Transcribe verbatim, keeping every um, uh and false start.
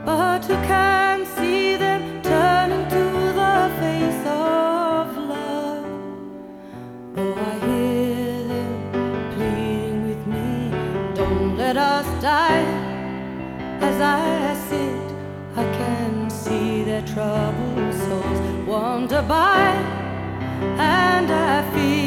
but who can see them turning to the face of love? Oh, I hear them pleading with me, don't let us die. As I sit, I can see their troubled souls wander by.